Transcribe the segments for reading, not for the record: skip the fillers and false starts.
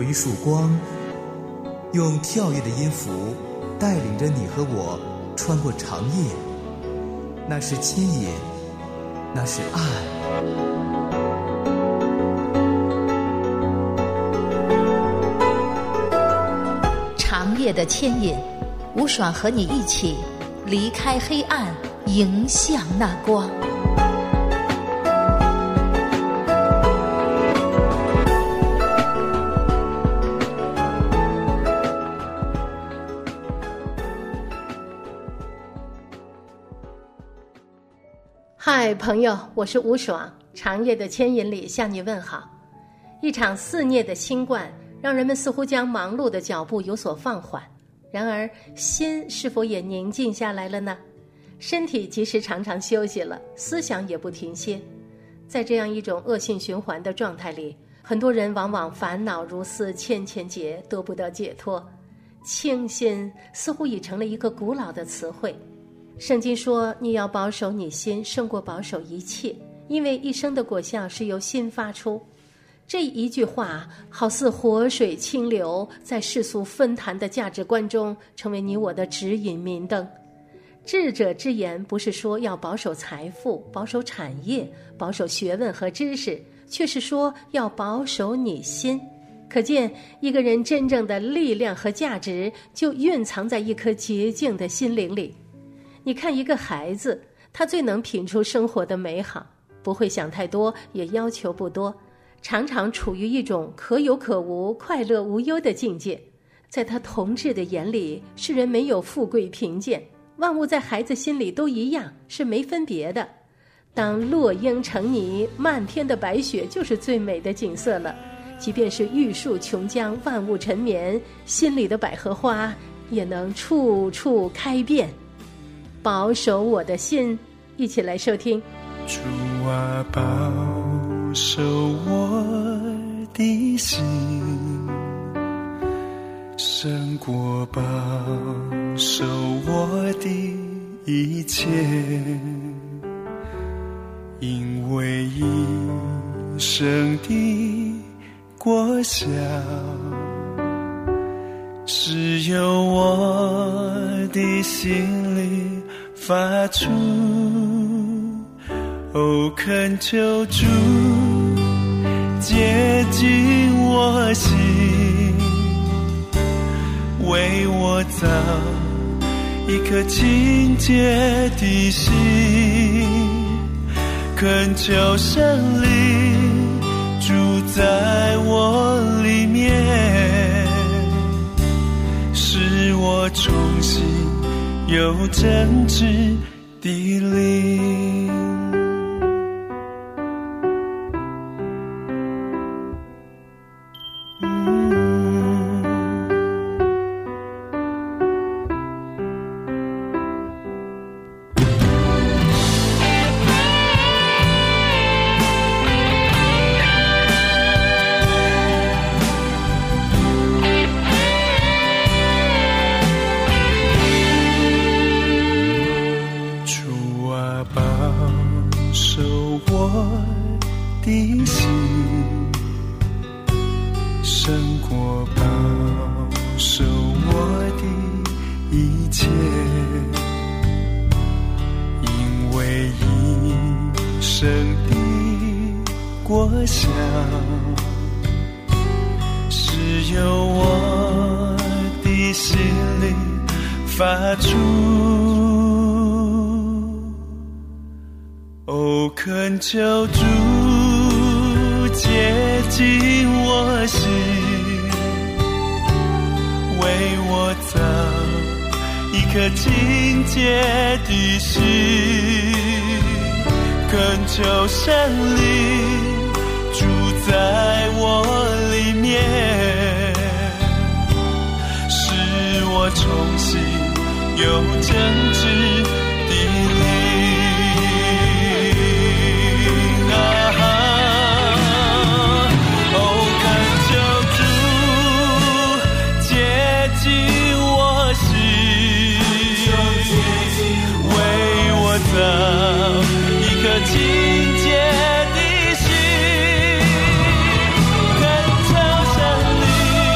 一束光，用跳跃的音符带领着你和我穿过长夜。那是牵引，那是爱。 长夜的牵引，吴爽和你一起离开黑暗，迎向那光。 嗨，朋友，我是吴爽，长夜的牵引里向你问好。一场肆虐的新冠让人们似乎将忙碌的脚步有所放缓，然而心是否也宁静下来了呢？身体即使常常休息了，思想也不停歇。在这样一种恶性循环的状态里，很多人往往烦恼如丝千千结，得不到解脱。清心似乎已成了一个古老的词汇。圣经说，你要保守你心胜过保守一切，因为一生的果效是由心发出。这一句话好似活水清流，在世俗纷坛的价值观中成为你我的指引明灯。智者之言不是说要保守财富、保守产业、保守学问和知识，却是说要保守你心。可见一个人真正的力量和价值就蕴藏在一颗洁净的心灵里。你看一个孩子，他最能品出生活的美好，不会想太多，也要求不多，常常处于一种可有可无、快乐无忧的境界。在他童稚的眼里，世人没有富贵贫贱，万物在孩子心里都一样，是没分别的。当落英成泥，漫天的白雪就是最美的景色了。即便是玉树琼浆，万物沉眠，心里的百合花也能处处开遍。保守我的心，一起来收听。 主啊，保守我的心，胜过保守我的一切，因为一生的果效是由我的心里发出。哦，恳求主洁净我心，为我造一颗清洁的心，恳求圣灵住在我里面，使我重新有真知的灵。是由我的心里发出。哦，恳求主洁净我心，为我造一颗清洁的心，恳求圣灵住在我里面，使我重新有真知的灵。哦，恳求主洁净我心，为我造一颗清洁的心，恳求圣灵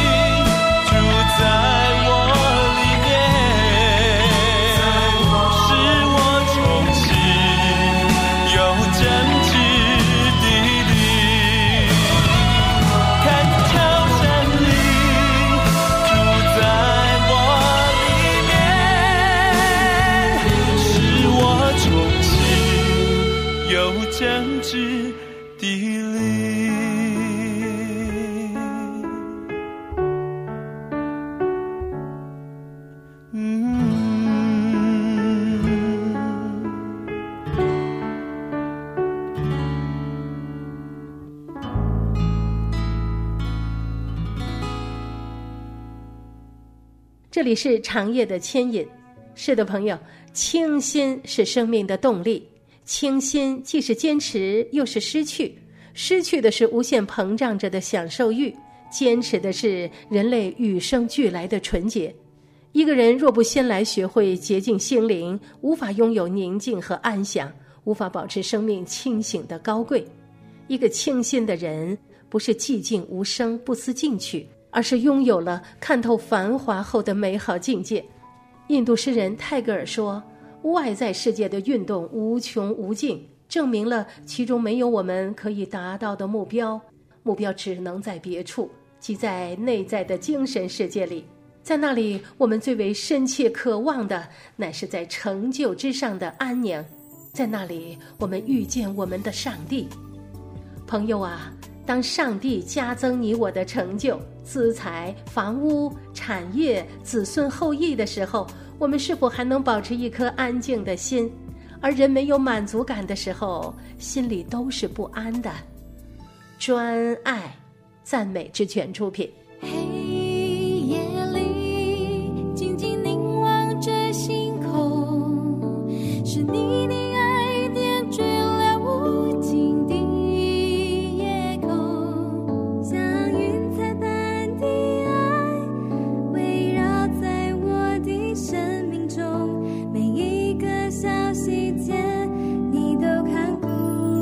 有真挚的理。 这里是长夜的牵引。是的，朋友，清新是生命的动力。清新既是坚持，又是失去。失去的是无限膨胀着的享受欲，坚持的是人类与生俱来的纯洁。一个人若不先来学会洁净心灵，无法拥有宁静和安详，无法保持生命清醒的高贵。一个清新的人，不是寂静无声不思进取，而是拥有了看透繁华后的美好境界。印度诗人泰戈尔说，外在世界的运动无穷无尽，证明了其中没有我们可以达到的目标，目标只能在别处，即在内在的精神世界里。在那里，我们最为深切渴望的乃是在成就之上的安宁，在那里我们遇见我们的上帝。朋友啊，当上帝加增你我的成就、资财、房屋、产业、子孙后裔的时候，我们是否还能保持一颗安静的心？而人没有满足感的时候，心里都是不安的。专爱赞美之泉出品。 黑夜里静静凝望着星空，是你的爱点缀了无尽的夜空，像云彩般的爱围绕在我的生命中，每一个小细节你都看顾。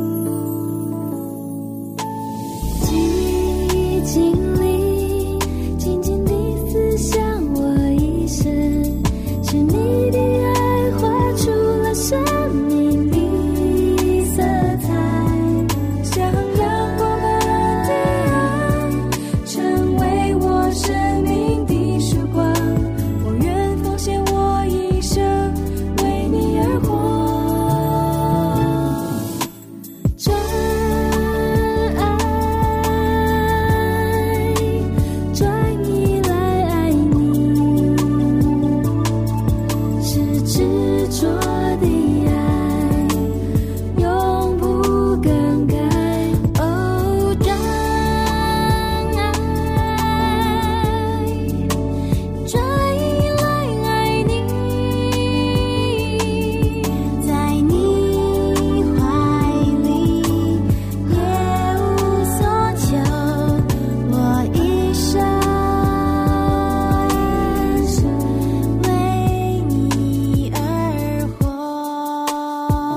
寂静里静静地思想我一生，是你的爱画出了生命的色彩，像阳光般的爱成为我生命的曙光，我愿奉献我一生为你而活。专爱专一来爱你，是执着的爱，永不更改。哦，专一来爱你，在你怀里别无所求，我一生为你而活。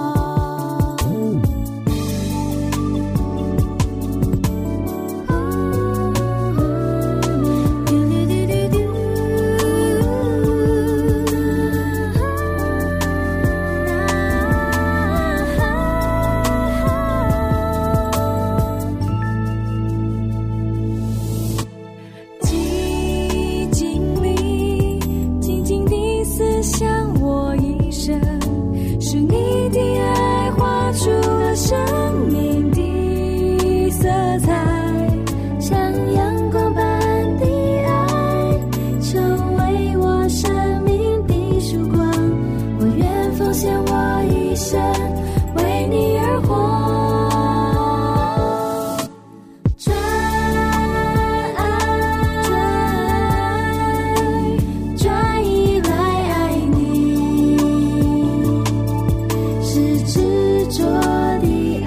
寂静里静静地思想我一生，是你的爱画出了生命的色彩，像阳光般的爱成为我生命的曙光，我愿奉献我一生为你而活。专一来爱你，是执着的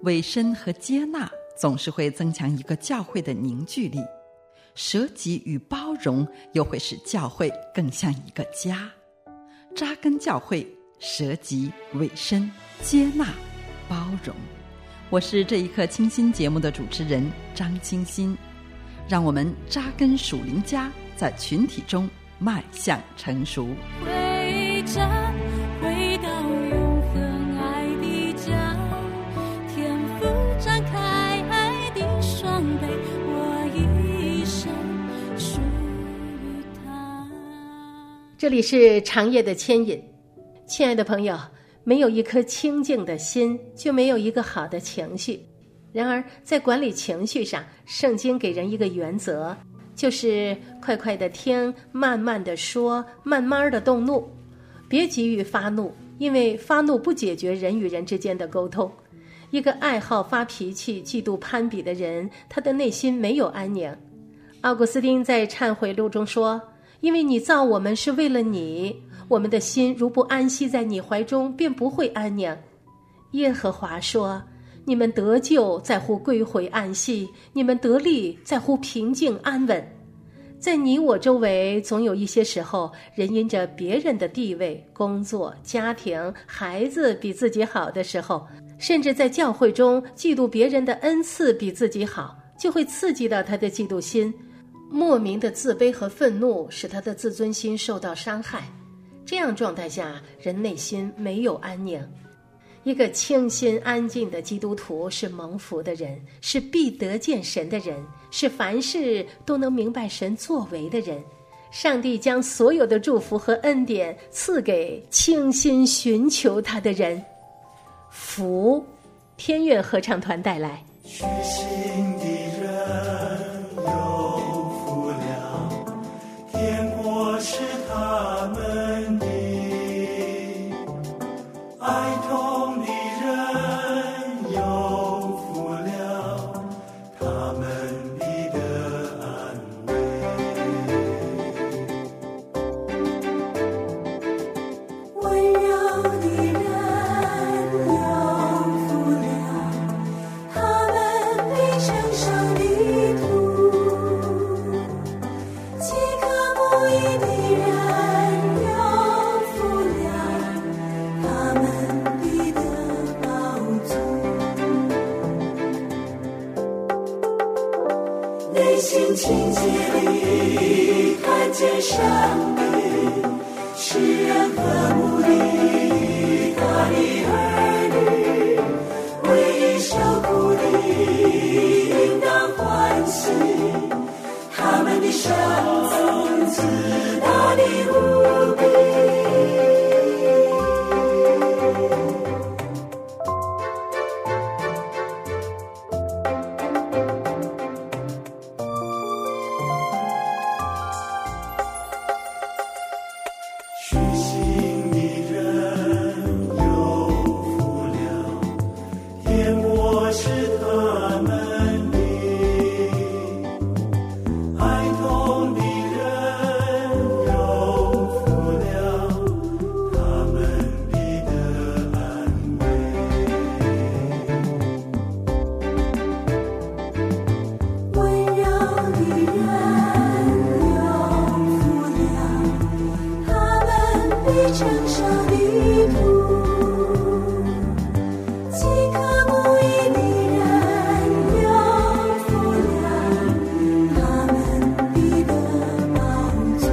委身和接纳总是会增强一个教会的凝聚力，舍己与包容又会使教会更像一个家。扎根教会，舍己、委身、接纳、包容。我是这一刻清新节目的主持人张清新，让我们扎根属灵家，在群体中迈向成熟。 回家，回到永恒爱的家，天父展开爱的双臂，我一生属于他。 这里是长夜的牵引。亲爱的朋友，没有一颗清净的心，就没有一个好的情绪。然而在管理情绪上，圣经给人一个原则，就是快快的听，慢慢的说，慢慢的动怒，别急于发怒，因为发怒不解决人与人之间的沟通。一个爱好发脾气、嫉妒攀比的人，他的内心没有安宁。奥古斯丁在忏悔录中说，因为你造我们是为了你，我们的心如不安息在你怀中，便不会安宁。耶和华说，你们得救在乎归回安息，你们得力在乎平静安稳。在你我周围，总有一些时候，人因着别人的地位、工作、家庭、孩子比自己好的时候，甚至在教会中嫉妒别人的恩赐比自己好，就会刺激到他的嫉妒心，莫名的自卑和愤怒使他的自尊心受到伤害。这样状态下，人内心没有安宁。一个清心安静的基督徒是蒙福的人，是必得见神的人，是凡事都能明白神作为的人。上帝将所有的祝福和恩典赐给清心寻求他的人。福，天乐合唱团带来。 虚心的人有福了，天国是他们的；哀痛的人有福了，他们必得安慰。 温柔的人有福了，他们必承受地土；饥渴慕义的人有福了，他们必得饱足。内心清洁里看见上帝，世人和睦的他的儿女，为义受苦的应当欢喜，他们的生存自大的无比。 虚心的人有福了，天国是他们的；哀痛的人有福了，他们必得安慰。 温柔的人有福了，他们必承受地土；饥渴慕义的人有福了，他们必得饱足。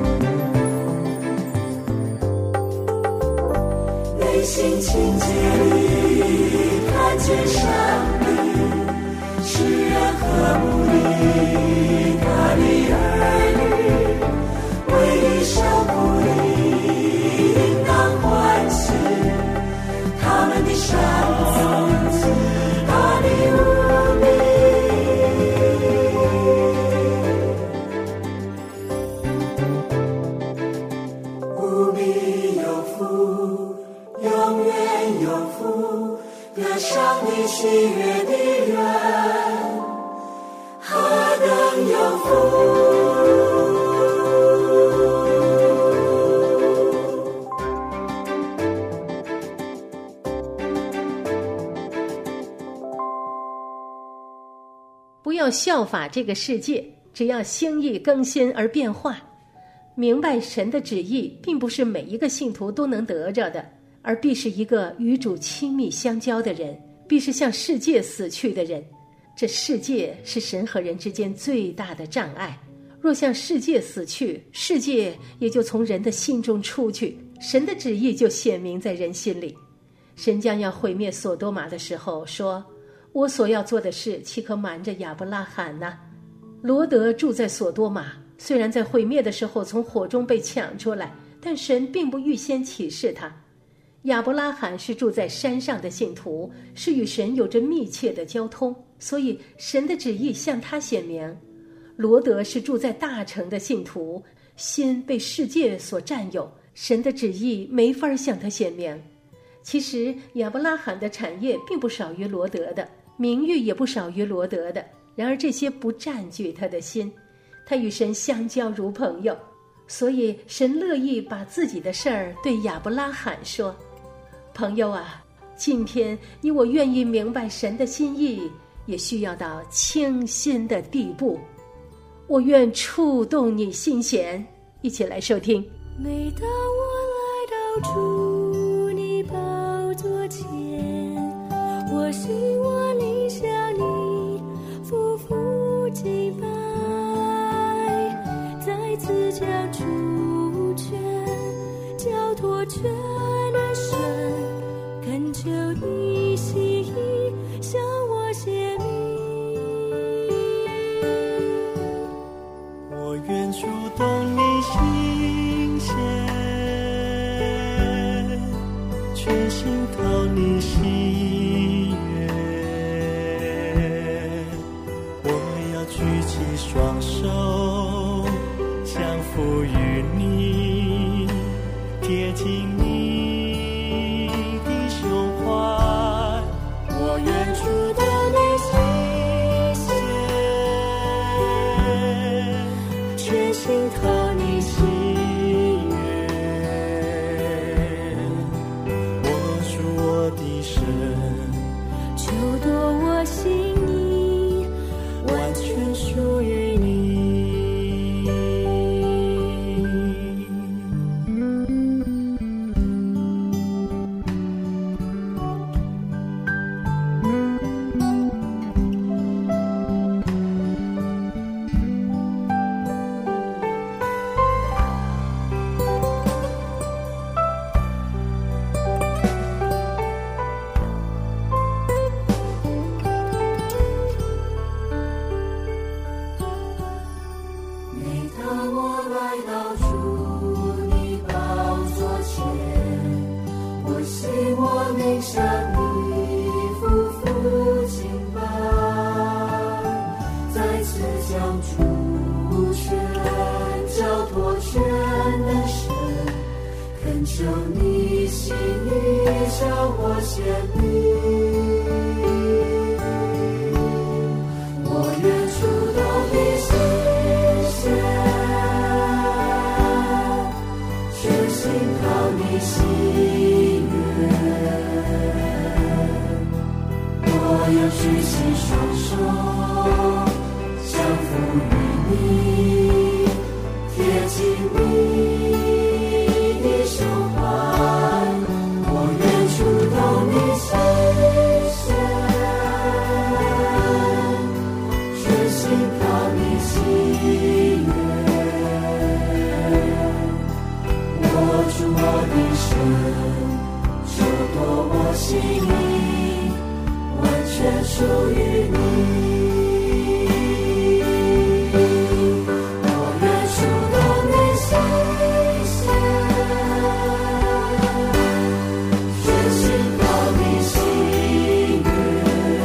内心清洁里看见上帝，世人和睦的他的儿女，为义受苦的应当欢喜，他们的生存自大的无比。无比有福，永远有福，得上你喜悦的人，何等有福！ 要效法这个世界，只要心意更新而变化。明白神的旨意，并不是每一个信徒都能得着的，而必是一个与主亲密相交的人，必是向世界死去的人。这世界是神和人之间最大的障碍。若向世界死去，世界也就从人的心中出去，神的旨意就显明在人心里。神将要毁灭所多玛的时候说，我所要做的事岂可瞒着亚伯拉罕呢？罗德住在所多玛，虽然在毁灭的时候从火中被抢出来，但神并不预先启示他。亚伯拉罕是住在山上的信徒，是与神有着密切的交通，所以神的旨意向他显明。罗德是住在大城的信徒，心被世界所占有，神的旨意没法向他显明。其实亚伯拉罕的产业并不少于罗德的，名誉也不少于罗德的，然而这些不占据他的心，他与神相交如朋友，所以神乐意把自己的事儿对亚伯拉罕说。朋友啊，今天你我愿意明白神的心意，也需要到倾心的地步。我愿触动你心弦，一起来收听。 每当我来到主你宝座前，我希望你向你夫妇敬拜，再次将主权交托全能神，恳求你心意向我显明。 我愿触动你心弦，全心讨你喜悦。我要举起双手，降服于你，贴近你的胸怀。我愿触动你心弦，全心讨你喜悦。握住我的手， 就夺我心意， 完全属于你。 求你心意向我显明，我愿触动你心弦，全心讨你喜悦。我要举起双手，降服于你，贴近你心意完全属于你，我愿触动你心弦，全心讨你喜悦。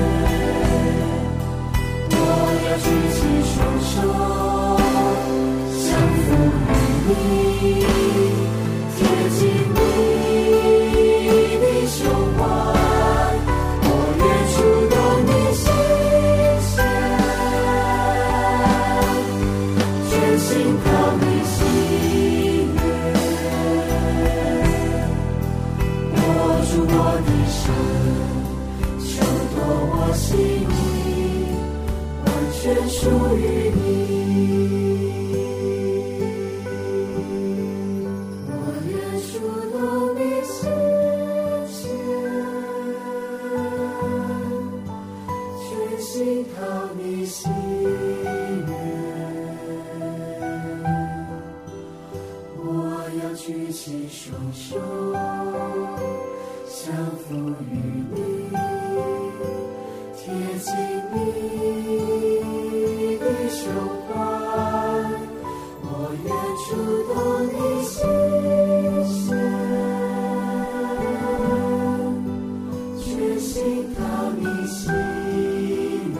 我要举起双手，降服于你，贴近你胸怀，我愿触动你心弦，全心讨你喜悦。握住我的手，就夺我心意，完全属于你。我愿触动你心弦，全心讨你喜悦。我要举起双手，降服于你，贴近你的手环，我愿触动你心弦，全心讨你喜悦。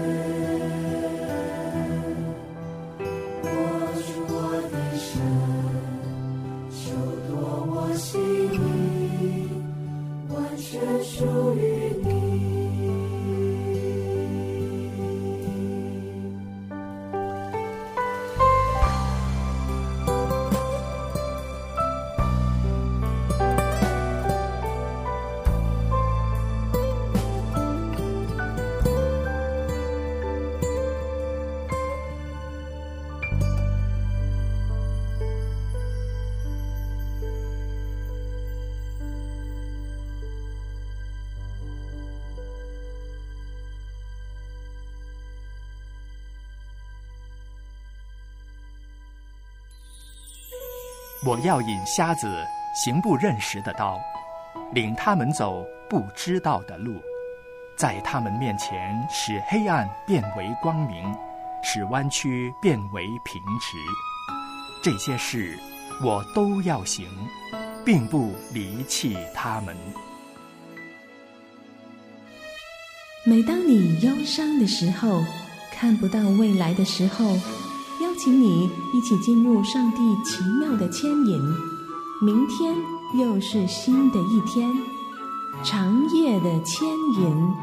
握住我的手，手夺我心意，完全属于你。 我要引瞎子行不认识的道，领他们走不知道的路，在他们面前使黑暗变为光明，使弯曲变为平直。这些事我都要行，并不离弃他们。 每当你忧伤的时候，看不到未来的时候，邀请你一起进入上帝奇妙的牵引。明天又是新的一天，长夜的牵引。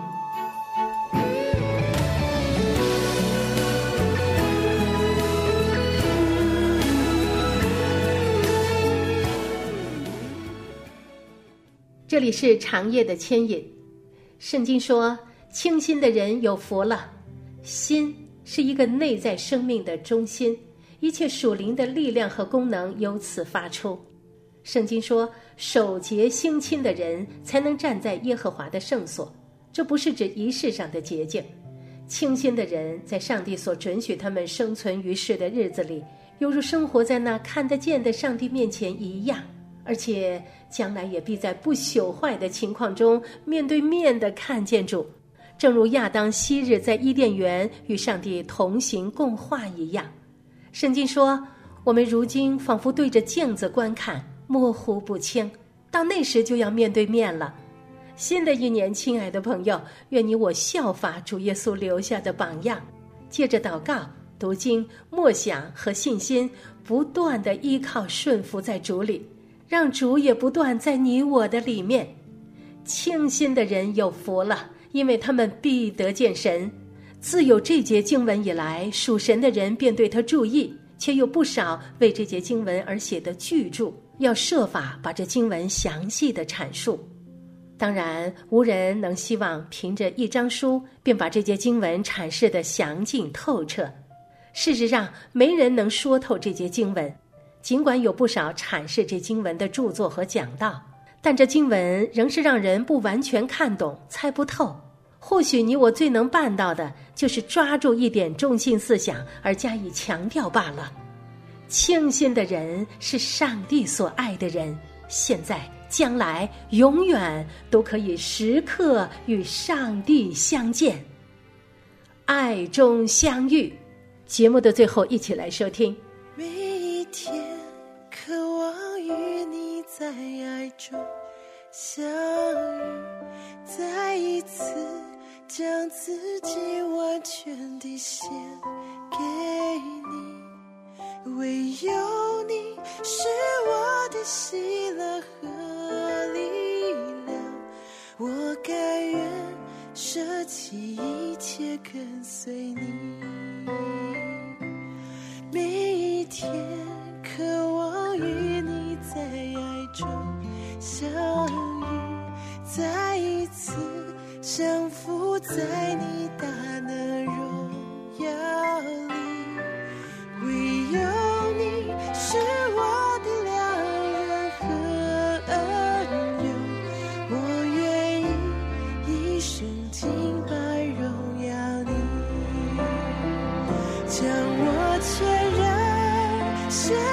这里是长夜的牵引。圣经说，清心的人有福了。心是一个内在生命的中心，一切属灵的力量和功能由此发出。圣经说，守节心清的人才能站在耶和华的圣所，这不是指仪式上的洁净。清心的人在上帝所准许他们生存于世的日子里，犹如生活在那看得见的上帝面前一样，而且将来也必在不朽坏的情况中面对面地看见主，正如亚当昔日在伊甸园与上帝同行共话一样。圣经说，我们如今仿佛对着镜子观看，模糊不清，到那时就要面对面了。新的一年，亲爱的朋友，愿你我效法主耶稣留下的榜样，借着祷告、读经、默想和信心，不断地依靠顺服在主里，让主也不断在你我的里面。清心的人有福了，因为他们必得见神。自有这节经文以来，属神的人便对他注意，且有不少为这节经文而写的巨著，要设法把这经文详细的阐述。当然，无人能希望凭着一张书便把这节经文阐释得详尽透彻。事实上，没人能说透这节经文，尽管有不少阐释这经文的著作和讲道，但这经文仍是让人不完全看懂，猜不透。或许你我最能办到的，就是抓住一点中心思想而加以强调罢了。清心的人是上帝所爱的人，现在将来永远都可以时刻与上帝相见，爱中相遇。节目的最后，一起来收听。 每一天渴望与你在爱中相遇，再一次将自己完全地献给你，唯有你是我的喜乐和力量，我甘愿舍弃一切跟随你。每一天渴望与你在爱中相遇，再一次降服在你大能荣耀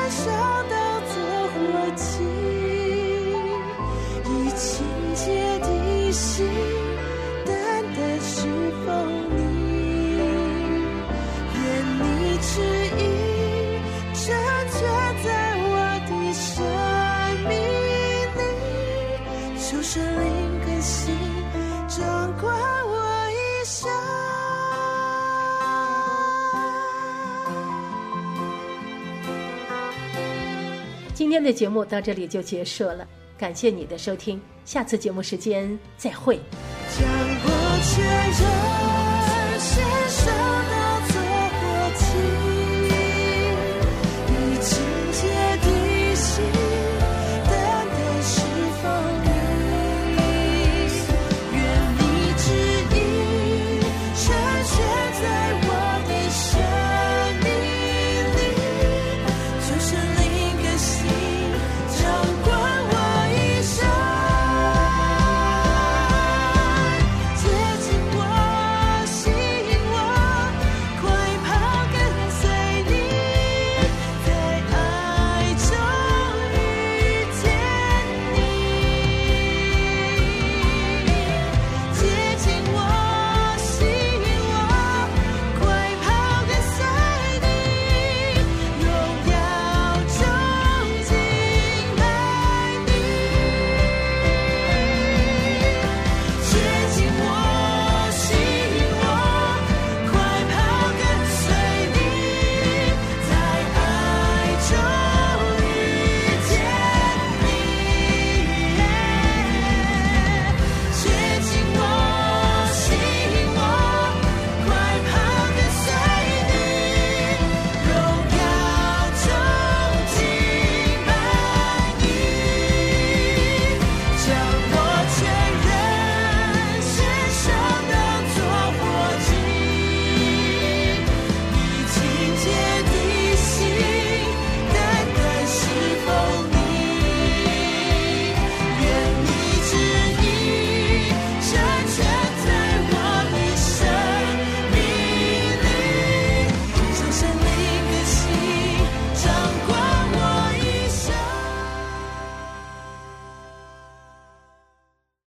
烧到做火祭，以清洁的心单单侍奉你，愿你旨意成全在我的生命里，求神灵更新掌管我一生。 今天的节目到这里就结束了，感谢你的收听，下次节目时间再会。 将我全人